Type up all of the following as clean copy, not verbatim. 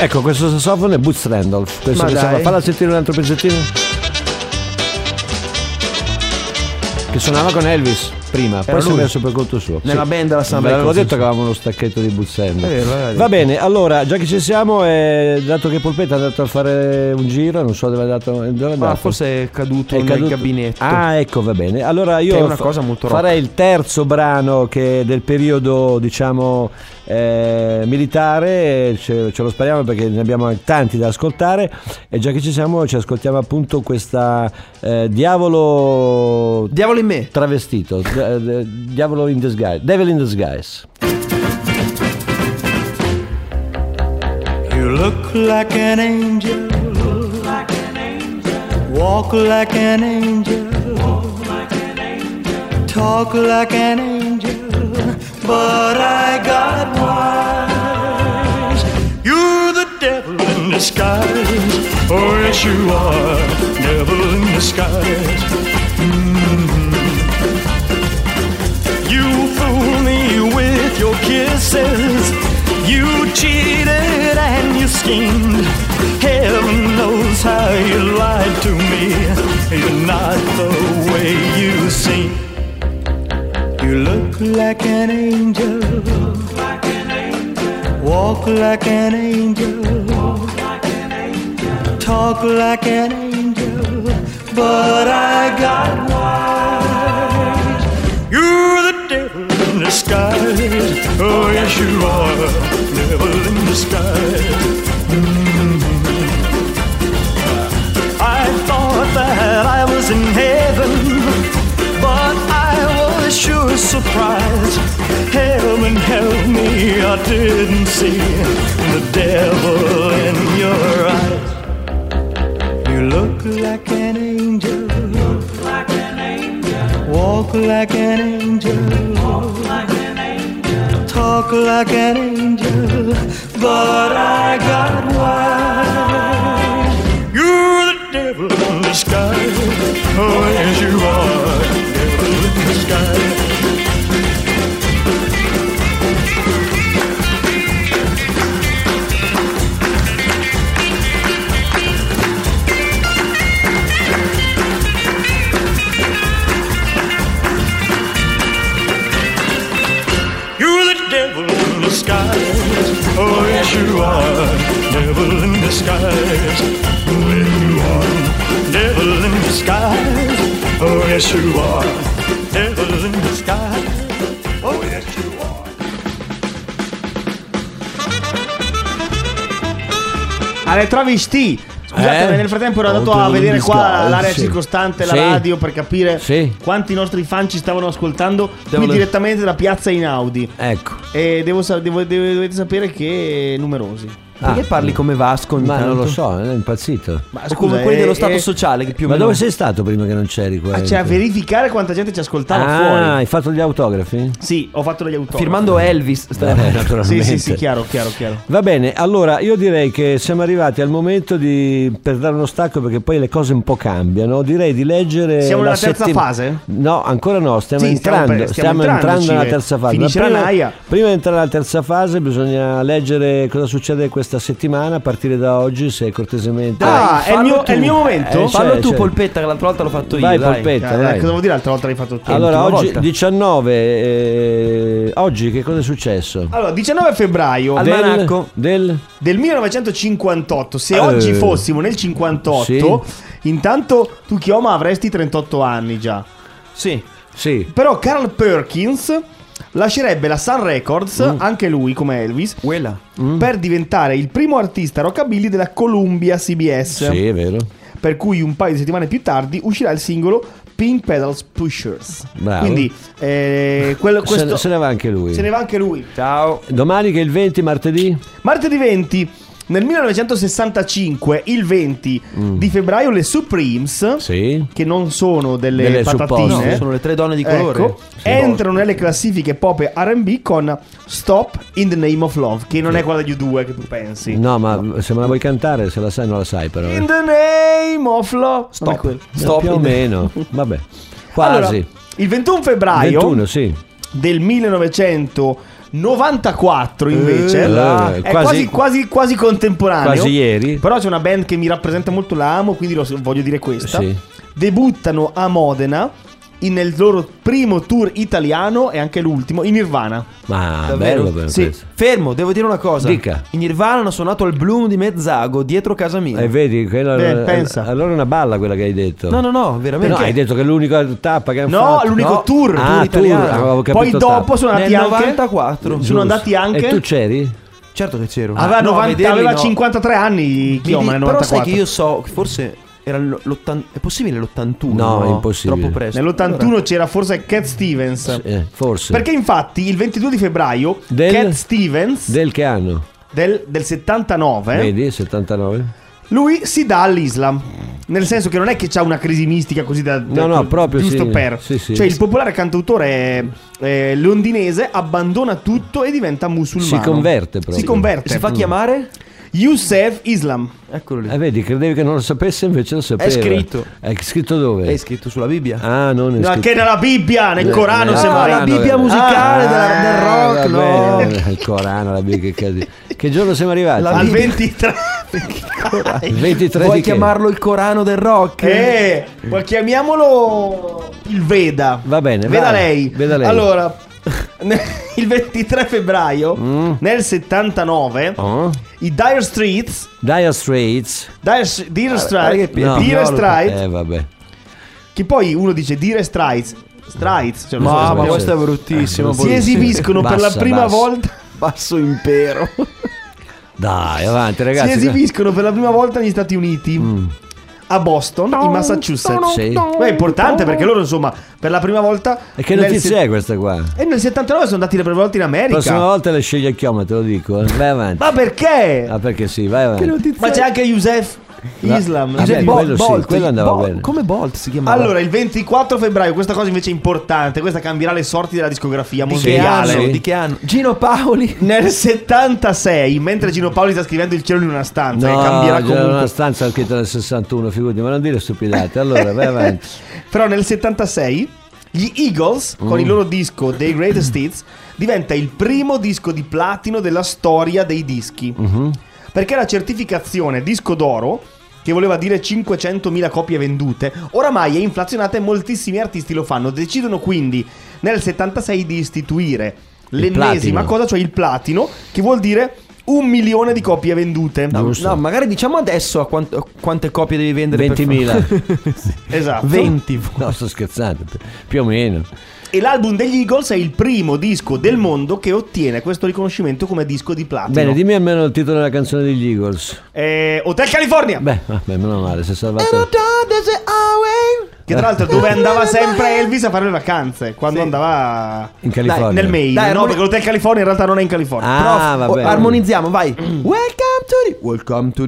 Ecco, questo sassofono è Boots Randolph. Questo che falla sentire un altro pezzettino. Che suonava con Elvis prima, poi si è messo per conto suo. Nella band della Sun Records. Avevo Records. detto che avevamo uno stacchetto di Boots Randolph. Va bene, allora, già che ci siamo, dato che Polpetta è andato a fare un giro, non so dove è andato. Forse è caduto nel gabinetto. Ah, ecco, va bene. Allora io è una cosa molto farei il terzo brano che del periodo, diciamo, militare, ce lo spariamo perché ne abbiamo tanti da ascoltare, e già che ci siamo ci ascoltiamo appunto questa Diavolo in me travestito, Diavolo in disguise, Devil in disguise. You look like an angel, walk like an angel, talk like an angel, but I got wise. You're the devil in disguise. Oh yes you are, devil in disguise. You fool me with your kisses. You cheated and you schemed. Heaven knows how you lied to me. You're not the way you seem. You look like an angel, walk like an angel, talk like an angel, but I got wise. You're the devil in disguise. Oh yes you are, devil in disguise. I thought that I was in heaven, but I was sure surprised. Heaven help me, I didn't see the devil in your eyes. You look like an angel, walk like an angel, talk like an angel, but I got wise. You're the devil in disguise. Oh yes you are, devil in disguise. Oh yes you are, devil in disguise. Oh yes you are, devil in disguise. Oh yes you are, devil in disguise. Oh yes you are. Alle travestì. Scusate, nel frattempo ero andato a vedere qua l'area circostante, la radio, per capire quanti nostri fan ci stavano ascoltando qui direttamente da Piazza Einaudi. Ecco. E dovete sapere che numerosi. Perché parli come Vasco? Ma non lo so, è impazzito. Ma o come quelli dello Stato Sociale che più o ma meno... dove sei stato prima che non c'eri qua? Cioè a verificare quanta gente ci ascoltava fuori. Ah, hai fatto gli autografi? Sì, ho fatto degli autografi. Firmando Elvis. Naturalmente. Sì, chiaro. Va bene, allora io direi che siamo arrivati al momento per dare uno stacco, perché poi le cose un po' cambiano. Direi di leggere. Siamo nella terza fase? No, ancora no, stiamo entrando nella terza fase. Finisce la naia. Prima di entrare nella terza fase bisogna leggere cosa succede questa settimana, a partire da oggi, se cortesemente. È il mio momento? Fallo tu, Polpetta, che l'altra volta l'ho fatto io. Vai, Polpetta, vai. Cosa vuol dire l'altra volta l'hai fatto tu? Allora, oggi 19. Oggi che cosa è successo? Allora, 19 febbraio del 1958. Se oggi fossimo nel 58, intanto tu, Chioma, avresti 38 anni già. Sì. Però Carl Perkins lascerebbe la Sun Records, anche lui come Elvis, per diventare il primo artista rockabilly della Columbia CBS. Sì, è vero. Per cui un paio di settimane più tardi uscirà il singolo Pink Pedals Pushers. Bravo. Quindi se ne va anche lui. Ciao. Domani che è il 20, martedì 20. Nel 1965, il 20 di febbraio, le Supremes, che non sono delle patatine, no, sono le tre donne di colore, entrano nelle classifiche pop e R&B con Stop in the Name of Love, che non è quella degli U2 che tu pensi. No, ma se me la vuoi cantare, se la sai, non la sai però. In the Name of Love. Stop più o meno. Vabbè, quasi. Allora, il 21 febbraio 21, del 1990 94 invece è quasi contemporaneo, quasi ieri. Però c'è una band che mi rappresenta molto, la amo, quindi voglio dire questa. Sì. Debuttano a Modena nel loro primo tour italiano e anche l'ultimo, in Nirvana. Ma davvero? bello sì. Fermo, devo dire una cosa. Dica. In Nirvana hanno suonato al Bloom di Mezzago, dietro casa mia. E vedi, pensa. Allora è una balla quella che hai detto. No, veramente. No, hai detto che è l'unica tappa che hanno fatto. fatto. L'unico tour italiano. Poi dopo sono andati nel anche 94. Sono andati anche. E tu c'eri? Certo che c'ero. Aveva 53 anni Chioma nel 94. Però sai che io so, forse era è possibile l'81? No, è impossibile. Troppo presto. Nell'81 c'era forse Cat Stevens. Forse. Perché infatti il 22 di febbraio Cat Stevens del che anno? Del 79. Vedi, 79. Lui si dà all'Islam. Nel senso che non è che c'ha una crisi mistica così proprio giusto sì. per. Sì. Cioè il popolare cantautore londinese abbandona tutto e diventa musulmano. Si converte proprio. Si converte. Si fa chiamare Youssef Islam. Eccolo lì. Vedi, credevi che non lo sapesse, invece lo sapeva. È scritto. È scritto dove? È scritto sulla Bibbia. Ah, non è scritto. Che nella Bibbia, nel Corano la Bibbia musicale del rock, no. Il Corano, la Bibbia, che giorno siamo arrivati? Al 23. Il 23 Vuoi di che? chiamarlo il Corano del rock? Chiamiamolo il Veda. Va bene, Veda vai. lei. Allora, il 23 febbraio nel 79 i Dire Straits vabbè, che poi uno dice Dire Straits, cioè ma questo è bruttissimo. Si esibiscono per la prima volta. Basso impero. Dai, avanti ragazzi. Si esibiscono per la prima volta negli Stati Uniti. A Boston, in Massachusetts. Sì. È importante perché loro, insomma, per la prima volta. E che notizia è questa qua? E nel 79 sono andati le prime volte in America. La prossima volta le sceglie il Chioma, te lo dico. Vai avanti. Ma perché? Perché sì, vai avanti. Ma c'è anche Youssef Islam. Quello andava bene. Come Bolt si chiamava? Allora, il 24 febbraio, questa cosa invece è importante. Questa cambierà le sorti della discografia mondiale. Di che anno? Gino Paoli. Nel 76, mentre Gino Paoli sta scrivendo Il cielo in una stanza, e cambierà comunque. Una stanza scritta nel 61, figurati, ma non dire stupidate. Allora, vai avanti. Però nel 76 gli Eagles, con il loro disco The Greatest Hits, diventa il primo disco di platino della storia dei dischi. Perché la certificazione disco d'oro, che voleva dire 500.000 copie vendute, oramai è inflazionata e moltissimi artisti lo fanno. Decidono quindi nel 76 di istituire l'ennesima cosa, cioè il platino, che vuol dire 1 milione di copie vendute. No, magari diciamo adesso a quante copie devi vendere. 20.000. Esatto. 20. No, sto scherzando, più o meno. E l'album degli Eagles è il primo disco del mondo che ottiene questo riconoscimento come disco di platino. Bene, dimmi almeno il titolo della canzone degli Eagles. Hotel California. Beh, meno male, si è salvato. Che tra l'altro dove andava sempre Elvis a fare le vacanze, quando andava in California, nel Maine. No, perché l'Hotel California in realtà non è in California. Vabbè. Armonizziamo, vai. Welcome to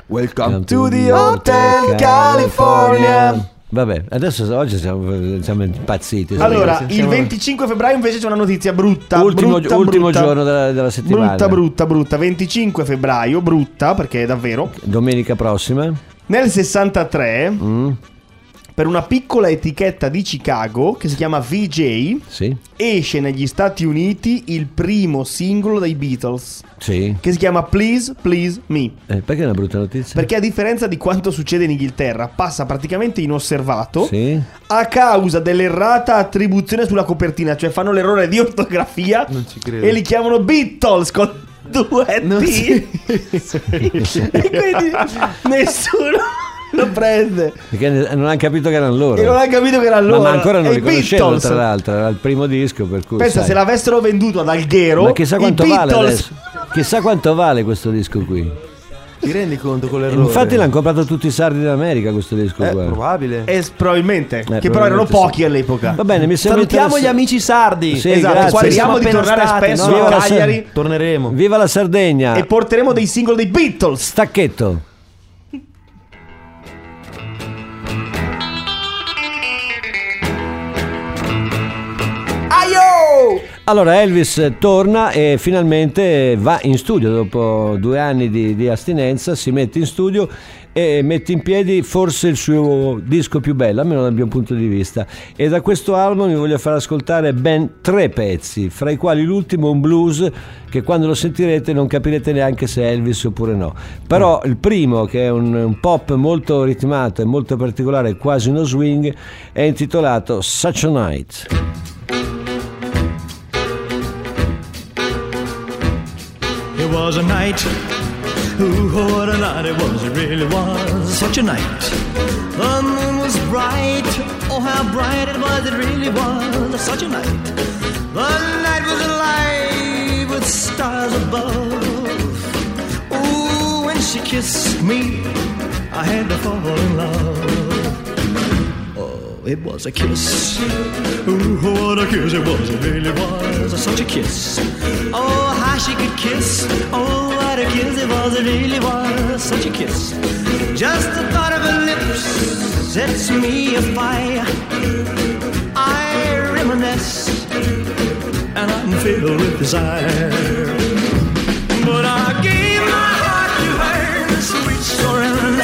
the Hotel California. Vabbè, adesso oggi siamo impazziti. Allora, il 25 febbraio invece c'è una notizia brutta. Ultimo giorno della settimana. Brutta. 25 febbraio, brutta perché è davvero. Domenica prossima. Nel 63, per una piccola etichetta di Chicago che si chiama VJ, esce negli Stati Uniti il primo singolo dei Beatles. Che si chiama Please Please Me. Perché è una brutta notizia? Perché a differenza di quanto succede in Inghilterra, passa praticamente inosservato a causa dell'errata attribuzione sulla copertina. Cioè fanno l'errore di ortografia e li chiamano Beatles con 2 T. E quindi nessuno lo prende perché non hanno capito che erano loro. Ma ancora non li conoscevano, tra l'altro. Era il primo disco, per cui pensa, se l'avessero venduto ad Alghero. Ma chissà quanto vale adesso. Chissà quanto vale questo disco qui. Ti rendi conto con l'errore? Infatti l'hanno comprato tutti i sardi d'America questo disco qua. Probabile. Probabilmente. Che però erano pochi all'epoca. Va bene, mi sembra salutiamo gli amici sardi. Esatto. Speriamo di tornare spesso a Cagliari. Torneremo. Viva la Sardegna. E porteremo dei singoli dei Beatles. Stacchetto. Allora Elvis torna e finalmente va in studio dopo 2 anni di astinenza, si mette in studio e mette in piedi forse il suo disco più bello, almeno dal mio punto di vista. E da questo album vi voglio far ascoltare ben 3 pezzi, fra i quali l'ultimo un blues che quando lo sentirete non capirete neanche se è Elvis oppure no. Però il primo, che è un pop molto ritmato e molto particolare, quasi uno swing, è intitolato Such a Night. It was a night, ooh, what a night it was, it really was such a night. The moon was bright, oh how bright it was, it really was such a night. The night was alive with stars above. Ooh, when she kissed me, I had to fall in love. It was a kiss. Ooh, what a kiss it was. It really was such a kiss. Oh, how she could kiss. Oh, what a kiss it was. It really was such a kiss. Just the thought of her lips sets me afire. I reminisce and I'm filled with desire. But I gave my heart to her, sweet surrender.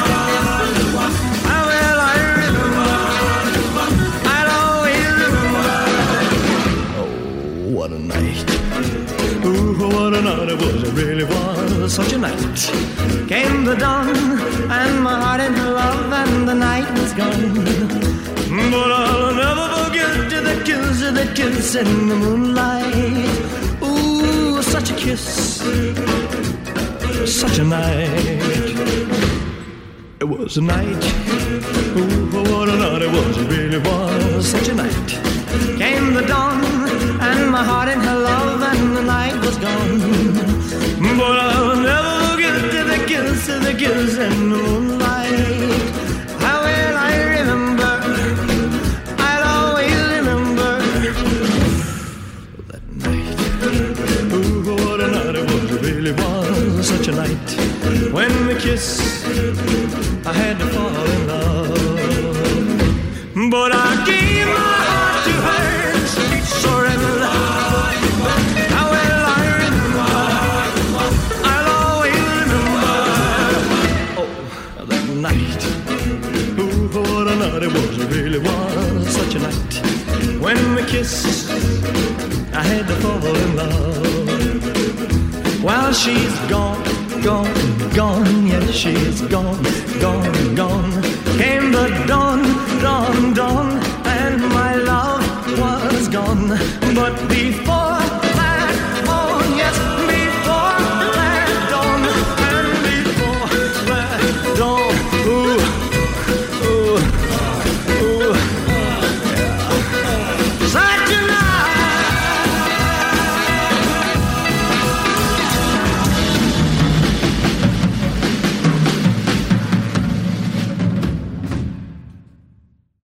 What a night. Ooh, what a night it was. It really was such a night. Came the dawn and my heart into love and the night was gone. But I'll never forget the kiss in the moonlight. Ooh, such a kiss. Such a night. It was a night. Ooh, what a night it was. It really was such a night. Came the dawn and my heart in her love and the night was gone. But I'll never forget the kiss in the moonlight. How will I remember? I'll always remember that night. Ooh, what a night it was, it really was such a night. When we kissed, I had to fall in love. But I gave my heart to her, sweet surrender. How will I remember? I'll always remember. Oh, that night. Ooh, what a night it was. It really was such a night. When we kissed, I had to fall in love. While she's gone, gone, gone. Yes, she's gone, gone, gone. Came the dawn, dawn, dawn, and my love was gone. But before